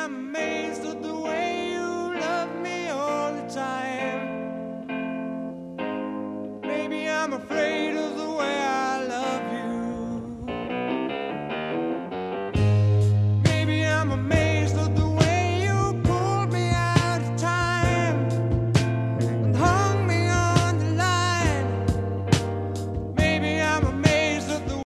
I'm amazed at the way you love me all the time. Maybe I'm afraid